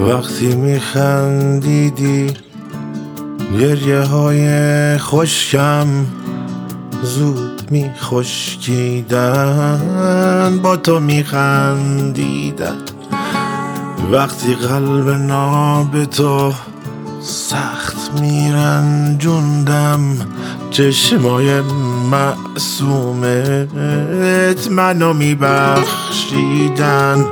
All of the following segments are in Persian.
وقتی میخندیدی گریه های خشکم زود میخشکیدن، با تو میخندیدن. وقتی قلب ناب تو سخت میرنجوندم، چشمای معصومت منو میبخشیدن.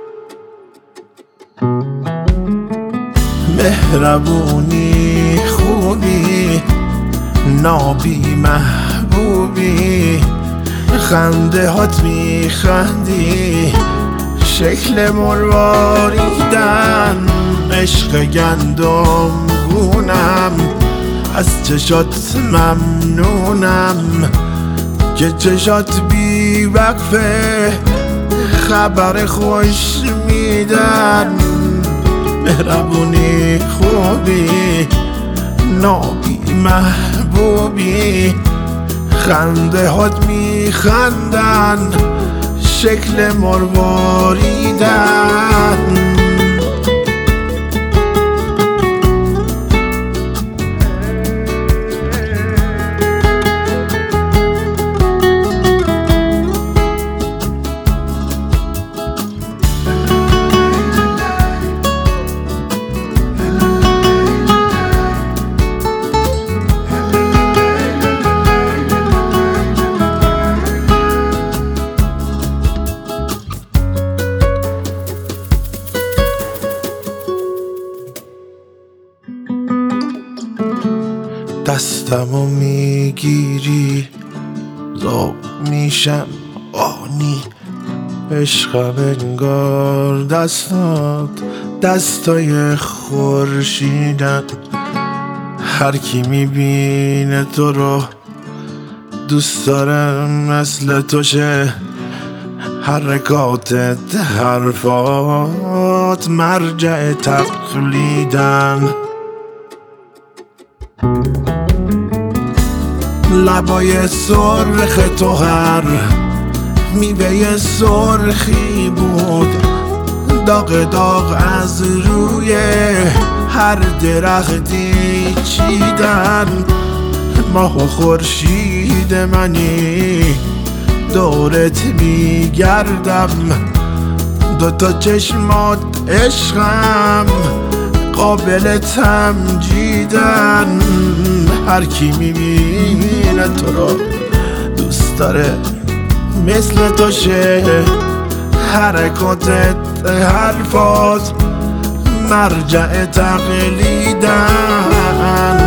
مهربونی، خوبی، نابی، محبوبی، خنده هات میخندی، شکل مرواریدن، عشق گندم گونم، از چشات ممنونم که چشات بی وقفه خبر خوش میدن. مهربونی، خوبی، نابی، محبوبی، خنده هات میخندن، شکل مرواریدن. دستمو میگیری زاب میشم آنی، عشقم انگار دستات دستای خورشیدن. هر کی میبینه تو رو دوست داره مثل تو شه، حرکاتت حرفات مرجع تقلیدن. لبای سرخ تو هر میوه سرخی بود، داغ داغ از روی هر درختی چیدن. ماه و خورشید منی دورت میگردم، دوتا چشمات عشقم قابل تمجیدن. هر کی میبینه تو رو دوست داره مثل تو شه، حرکاتت حرفات مرجع تقلیدن.